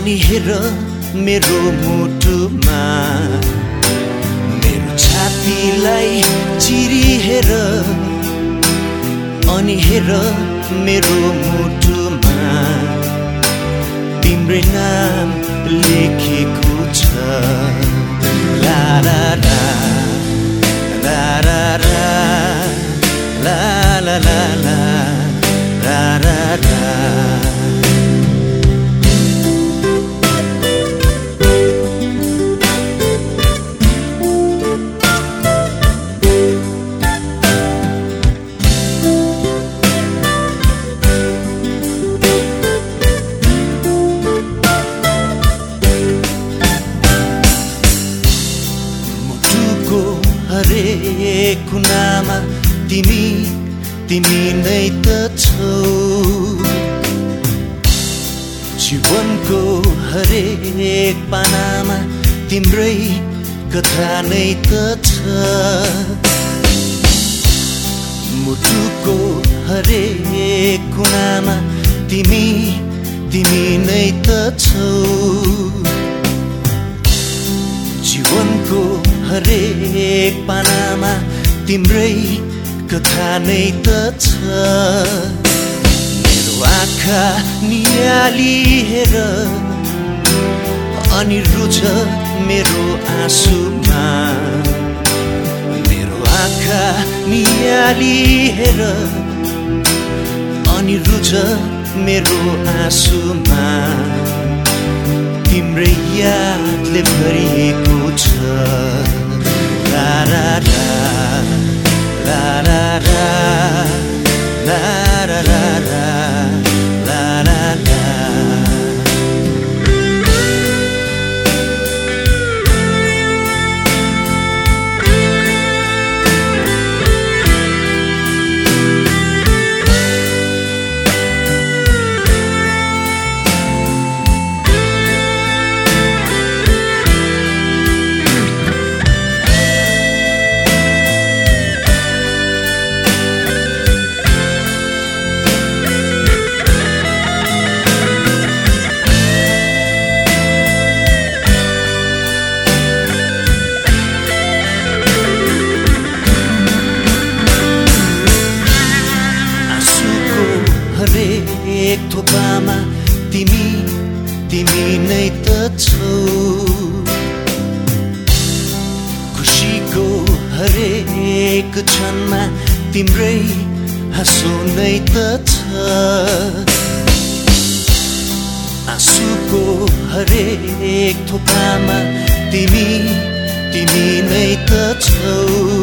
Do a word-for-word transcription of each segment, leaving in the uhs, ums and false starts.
अनि हेर मेरो मुटुमा मेरो छातीलाई चिरी हेर अनि हेर मेरो मुटुमा तिम्रै नाम लेखेको छ ला ला ला ला ला ला ला ला ला ला ला ला हरेक कुनामा तिमी तिमी नै त छौ जीवनको हरेक पानामा तिम्रै कथा नै त छ मुटुको हरेक कुनामा तिमी तिमी नै त छौ जीवनको हरेक पानामा तिम्रै कथा नै त छ मेरो आँखा नियाली हेर अनि रुझ मेरो आँसुमा मेरो आँखा नियाली हेर अनि रुझ मेरो आँसुमा तिम्रै यादले भरिएको छ ला ला ला ला ला ला ला ला ला ला ला ला एक थोपामा तिमी तिमी नै त छौ खुसीको हरेक क्षणमा तिम्रै हाँसो नै त छ आँसुको हरेक थोपामा तिमी तिमी नै त छौ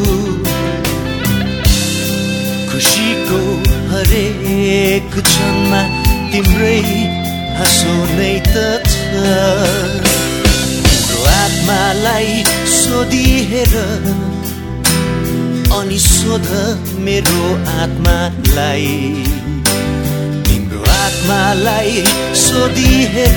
खुसीको हरेक क्षणमा तिम्रै हाँसो नै त छ तिम्रो आत्मालाई सोधी हेर अनि सोध मेरो आत्मालाई तिम्रो आत्मालाई सोधी हेर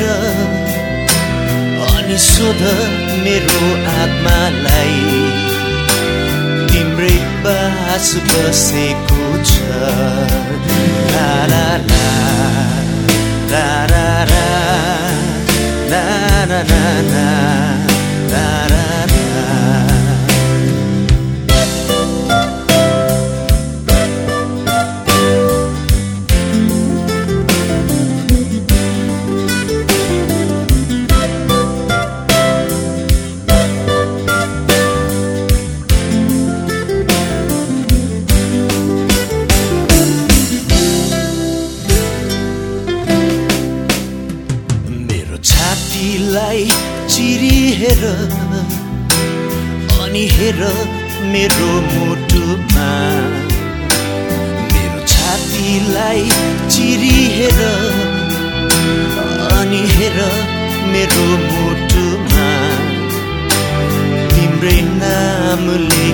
अनि सोध मेरो आत्मालाई तिम्रै बास बसेको छ ला ला ला ला ला ला ला ला ला ला ला छातीलाई चिरी हेर अनि हेर मेरो मुटुमा मेरो छातीलाई चिरी हेर अनि हेर मेरो मुटुमा तिम्रै नाम